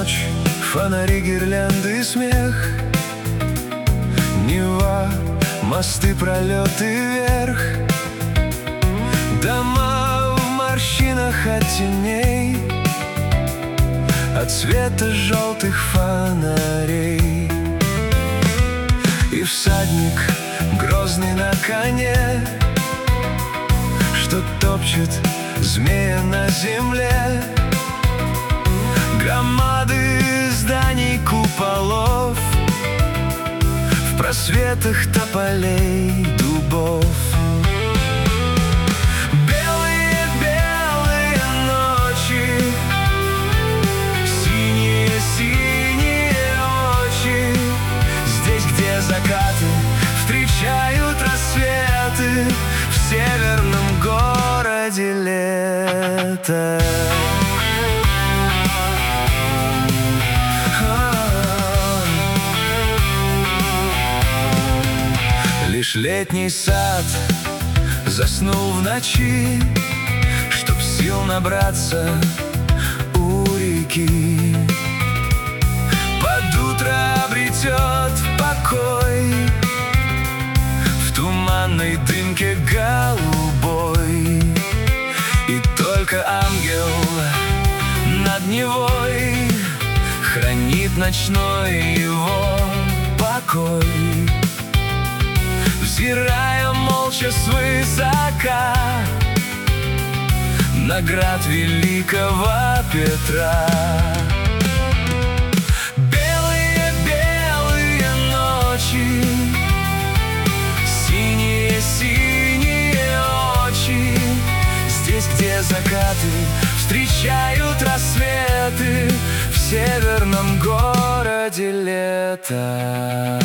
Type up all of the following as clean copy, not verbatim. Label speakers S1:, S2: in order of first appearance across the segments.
S1: ночь, фонари, гирлянды, смех, Нева, мосты, пролеты вверх, дома в морщинах от теней, от света желтых фонарей. И всадник грозный на коне, что топчет змея на земле. Громады зданий, куполов, в просветах тополей, дубов. Белые-белые ночи, синие-синие очи, здесь, где закаты встречают рассветы, в северном городе лето. Лишь летний сад заснул в ночи, чтоб сил набраться у реки. Под утро обретет покой в туманной дымке голубой, и только ангел над Невой хранит ночной его покой. Взирая молча свысока на град великого Петра. Белые-белые ночи, синие-синие очи, здесь, где закаты встречают рассветы, в северном городе лето.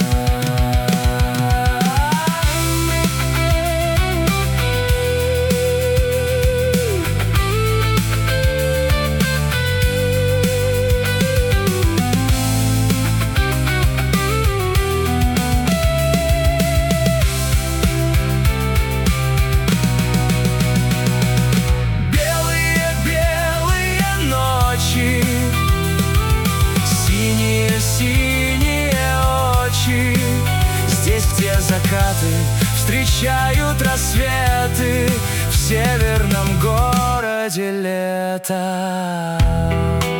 S1: Закаты встречают рассветы, в северном городе лето.